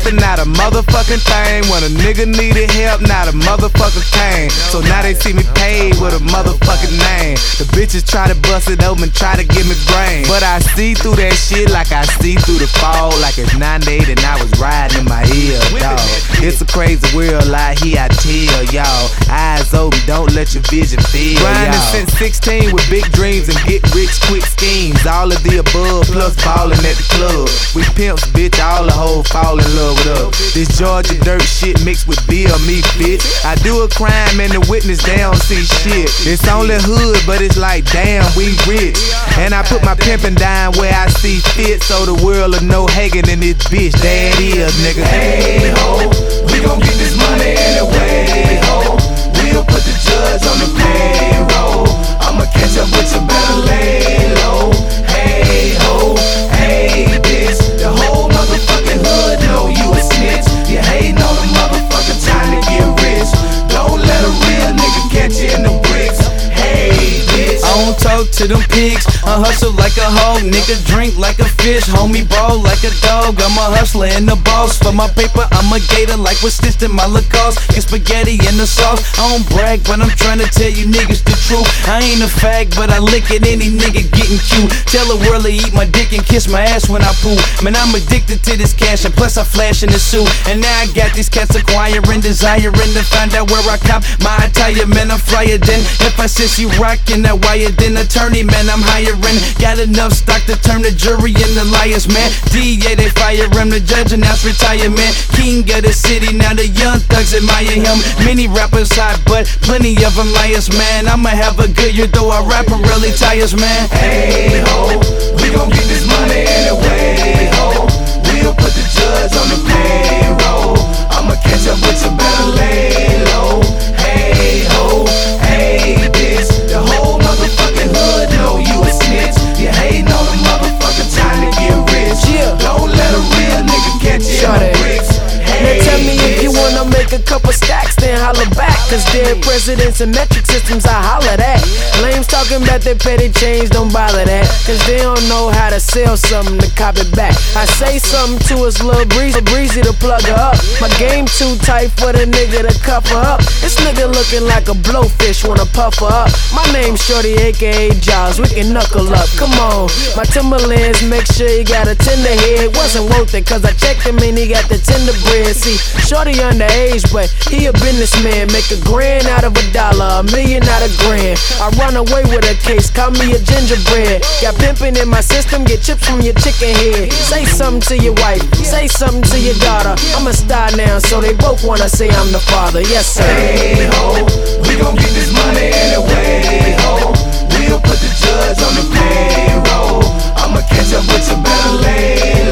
nothing, not a motherfucking thing. When a nigga needed help, not a motherfucker came. So now they see me paid with a motherfucking name. The bitches try to bust it open, try to give me brain, but I see through that shit like I see through the fog. Like it's 98 and I was riding in my ear, dawg. It's a crazy world out here, I tell y'all. Eyes open, don't let your vision fail, grinding since 16 with big dreams and get rich quick schemes. All of the above plus ballin' at the club. We pimps, bitch, all the hoes fall in love with us. This Georgia dirt shit mixed with beer, me fit. I do a crime and the witness, they don't see shit. It's only hood, but it's like damn, we rich. And I put my pimpin' down where I see fit, so the world will know Hagen and this bitch. There it is, nigga. Hey ho, we gon' get this money anyway, ho. We'll put the judge on the payroll. I'ma catch up with you, better lay low. Hey ho, hey bitch, the whole motherfucking hood know you a snitch. You hatin' on the motherfucker trying to get rich. Don't let a real nigga catch you in the bricks. Hey bitch, I don't talk to them pigs, I hustle like a hoe, nigga drink like a fish, homie ball like a dog. I'm a hustler and the boss. For my paper, I'm a gator like what's stitched in my Lacoste. Get spaghetti in the sauce. I don't brag, but I'm trying to tell you niggas the truth. I ain't a fag, but I lick at any nigga getting cute. Tell the world to eat my dick and kiss my ass when I poo. Man, I'm addicted to this cash and plus I flash in the suit. And now I got these cats acquiring, desiring to find out where I cop my attire. Man, I'm flyer than if I says you rockin' that wire, then attorney, man, I'm hiring. Got enough stock to turn the jury into liars, man. DA, they fire him, the judge announced retirement. King of the city, now the young thugs admire him. Many rappers hot, but plenty of them liars, man. I'ma have a good year, though I rap really tires, man. hey ho, we gon' get this money anyway, ho. We'll put the judge on the payroll. I'ma catch up with you, better lay low. Hey ho, hey bitch, the whole motherfucking hood know you a snitch. You hatin' on the motherfucker trying to get rich. Don't let a real nigga catch you in the bricks. Now tell me if you wanna make a couple stacks, then holler back. Cause dead presidents and metric systems, I holler that. Lames talking about their petty change, don't bother that. Cause they don't know how to sell something to cop it back. I say something to us, little breezy to plug her up. My game too tight for the nigga to cuff her up. This nigga looking like a blowfish, wanna puff her up. My name's Shorty, aka Jaws, we can knuckle up. Come on, my Timberlands, make sure you got a tender head. Wasn't worth it, cause I checked him and he got the tender bread. See, Shorty underage, but he a businessman. Make $1,000 out of $1, $1 million out of $1,000. I run away with a case, call me a gingerbread. Got pimpin' in my system, get chips from your chicken head. Say something to your wife, say something to your daughter. I'm a star now, so they both wanna say I'm the father. Yes sir. Hey ho, we gon' get this money anyway, ho. We'll put the judge on the payroll. I'ma catch up with you, better lay